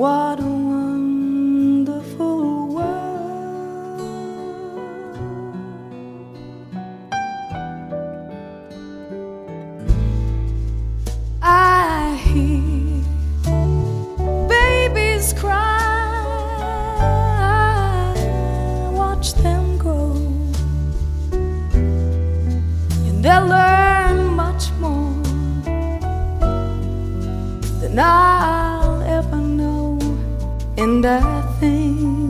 What a wonderful world. I hear babies cry, watch them grow, and they'll learn much more than I'll ever know. And I think